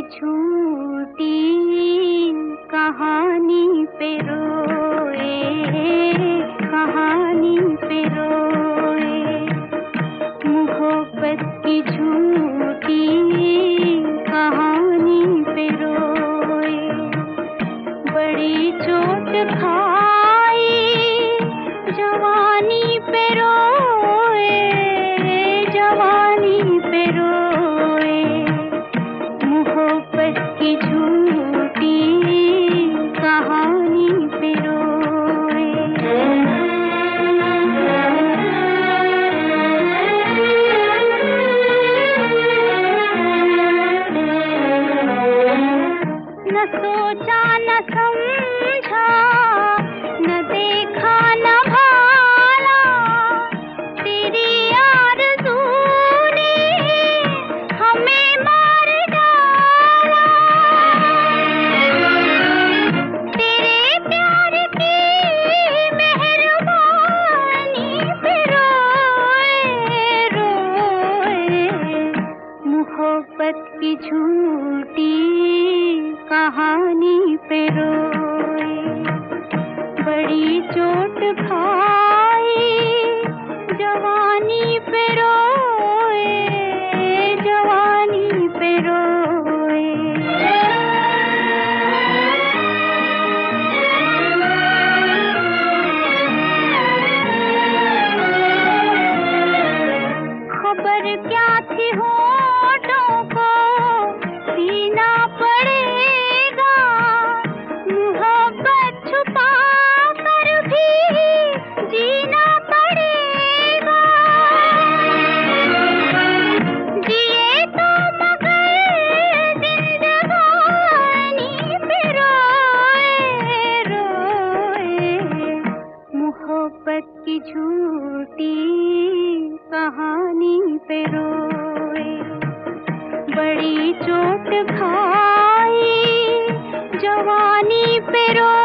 झूठी कहानी पे रोए, कहानी पे रोए। मोहब्बत की झूठी कहानी पे रोए। बड़ी चोट खाई जवानी पे रोए, जवानी पे रोए। मोहब्बत की झूठी कहानी पे रोए। न सोचा न समझा, न देखा न भाला, तेरी आरज़ू ने हमें मार डाला। तेरे प्यार की मेहरबानी पे रोए, रोए। मोहब्बत की झूठी कहानी पे रोए। बड़ी चोट खाई जवानी पे रोए, जवानी पे रोए। खबर क्या थी होठों को सीना पड़ेगा, मोहब्बत छुपा कर भी जीना पड़ेगा। जिए तो मगर जिंदगानी पे रोए, रोए। मोहब्बत की झूठी कहानी पे रोए। बड़ी चोट खाई जवानी पे रोए।